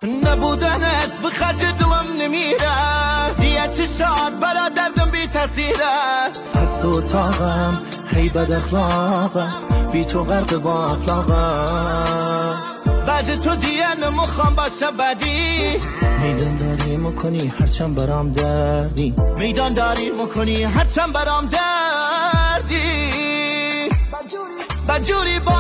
نبودنت به خرج دلم نمیره دیگه چه شاد برا دردم بی تاثیره حبس و طاقم هی بد اخلاقم بی تو غرق با اخلاقم بعد تو دیگه نمیخوام باشه بدی میدان داری میکنی هرچند برام دردی میدان داری میکنی هرچند برام دردی بجوری با